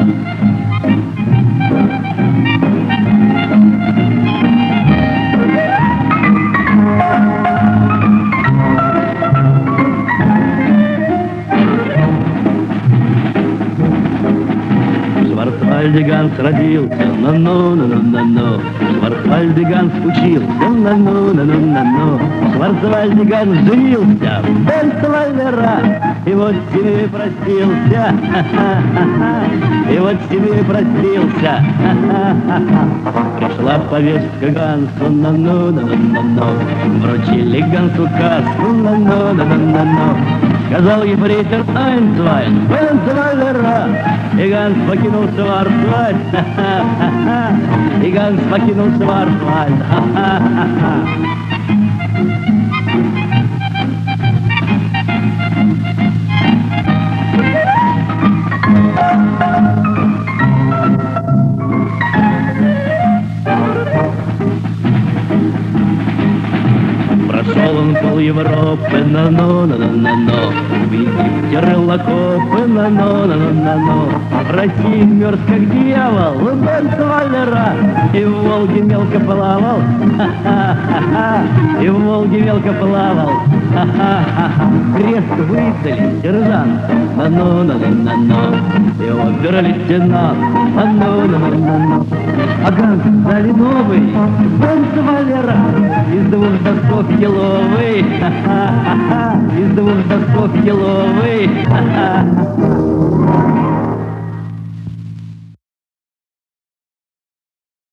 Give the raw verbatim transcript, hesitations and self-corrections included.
Шварцвальде Ганс родился, но-но-но-но-но. Шварцвальде Ганс учился, но-но-но-но-но. Шварцвальде Ганс женился, Бенцвальдера. И вот с ними простился, и вот с ними простился. Пришла повестка Гансу, но-но-но-но-но. Вручили Гансу каску, но-но-но-но-но. Сказал ефрейтор Айнцвайн, Бенцвальдера. И Ганс покинул Шварцвальд, и Ганс покинул Шварцвальд. Прошел он пол Европы, но-но-но-но-но. В Египте рыл окопы, но-но-но-но-но. В России мерз как дьявол, Бенцвальдера. И в Волге мелко плавал, ха-ха-ха-ха. И в Волге мелко плавал, ха-ха-ха-ха. Крест выдали сержант, но-но-но-но-но. Его бюро лейтенант, но-но-но-но-но. А Ганс дали новый, Бенцвальдера. Из двух досков еловый, ха-ха-ха-ха. Из двух досков еловый, ха-ха-ха.